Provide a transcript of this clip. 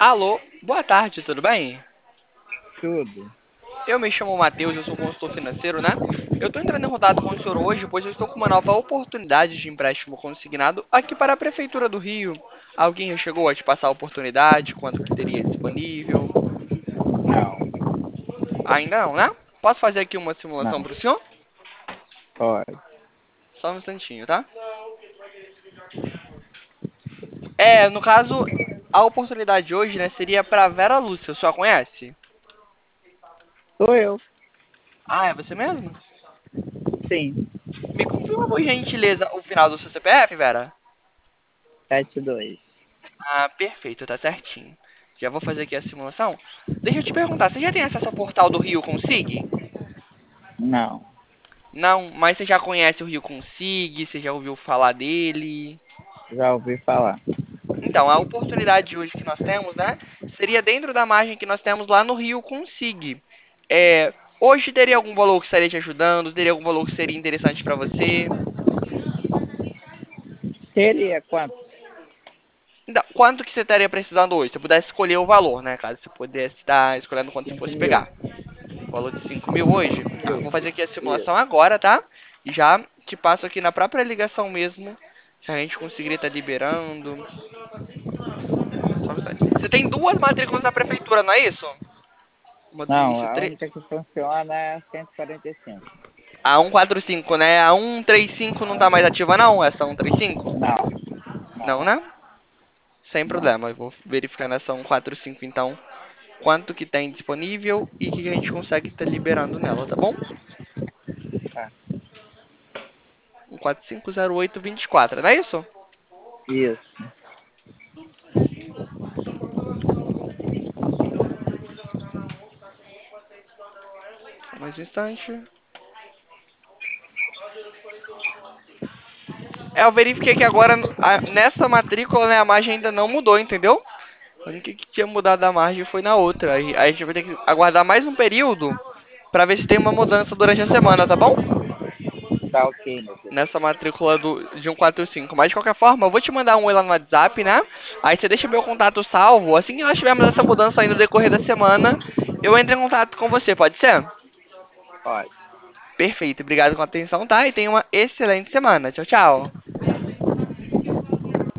Alô, boa tarde, tudo bem? Tudo. Eu me chamo Matheus, eu sou consultor financeiro, né? Eu estou entrando em contato com o senhor hoje, pois eu estou com uma nova oportunidade de empréstimo consignado aqui para a Prefeitura do Rio. Alguém já chegou a te passar a oportunidade, quanto que teria disponível? Não, Ainda não, né? Posso fazer aqui uma simulação não. para o senhor? Pode. Só um instantinho, tá? No caso, a oportunidade de hoje, né, seria para Vera Lúcia, o senhor conhece? Sou eu. Ah, é você mesmo? Sim. Me confirma, por gentileza, o final do seu CPF, Vera? 72. Ah, perfeito, tá certinho. Já vou fazer aqui a simulação. Deixa eu te perguntar, você já tem acesso ao portal do Rio Consig? Não. Não, mas você já conhece o Rio Consig? Você já ouviu falar dele? Já ouvi falar. Então, a oportunidade de hoje que nós temos, né, seria dentro da margem que nós temos lá no Rio Consig. Hoje teria algum valor que estaria te ajudando? Teria algum valor que seria interessante para você? Seria quanto? Então, quanto que você estaria precisando hoje? Se você pudesse escolher o valor, né, caso você pudesse estar escolhendo quanto você 5 fosse mil. pegar. Valor de 5 mil hoje? 5 Tá, mil. vou fazer aqui a simulação Isso. agora, tá? E já te passo aqui na própria ligação mesmo. Se a gente conseguir estar liberando. Só um instante. Você tem duas matrículas na prefeitura, não é isso? Uma do Não, início a 3. única que funciona é a 145. A 145, né? A 135 não tá mais ativa, não? Essa 135? Não, Não, não, né? Sem não. problema. Eu vou verificar nessa 145 então. Quanto que tem disponível e o que a gente consegue estar liberando nela, tá bom? Tá. 1450824, não é isso? Isso. Só mais um instante. Eu verifiquei que agora, nessa matrícula, né, a margem ainda não mudou, entendeu? A única que tinha mudado a margem foi na outra. Aí a gente vai ter que aguardar mais um período pra ver se tem uma mudança durante a semana, tá bom? Tá ok, meu Deus. Nessa matrícula de 145. Mas de qualquer forma, eu vou te mandar um oi lá no WhatsApp, né? Aí você deixa meu contato salvo. Assim que nós tivermos essa mudança aí no decorrer da semana, eu entro em contato com você, pode ser? Pode. Perfeito, obrigado com a atenção, tá? E tenha uma excelente semana. Tchau, tchau.